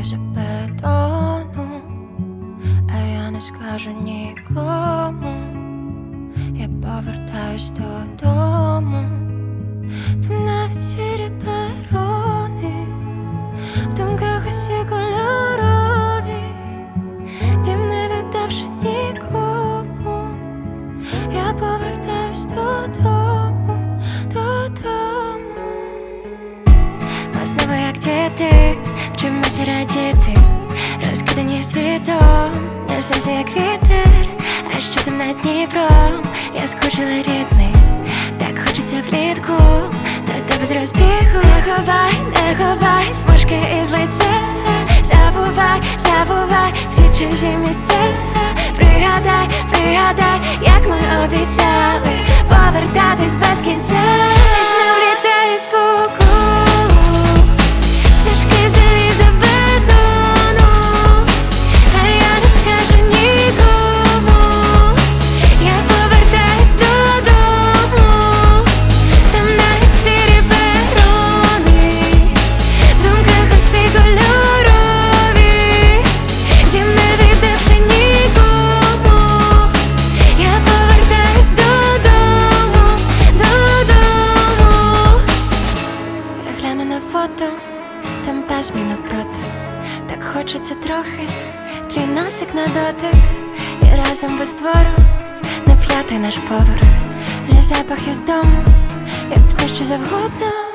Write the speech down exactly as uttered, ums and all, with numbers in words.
із бетону, а я не скажу нікому. Я повертаюсь додому. Там навіть сірі перони, в думках усі кольорові, дім не віддавши нікому. Я повертаюсь додому, додому. Ми знову як діти, вчимося радіти, розкидані світом, несемося як вітер. А що там над Дніпром? Я скучила, рідний, так хочеться влітку до тебе з розбігу. Не ховай, не ховай смужки із лиця, забувай, забувай всі чужі місця. Пригадай, пригадай, як ми обіцяли повертатись без кінця. І знов літають по колу пташки заліза бетону, а я не скажу нікому. Я повертаюсь додому. Там навіть сірі перони, в думках усі кольорові, дім не віддавши нікому. Я повертаюсь додому, додому. Я гляну на фото, там пасмі навпроти. Так хочеться трохи, твій носик на дотик, і разом без двору на п'ятий наш поверх. За запах із дому, як все що завгодно.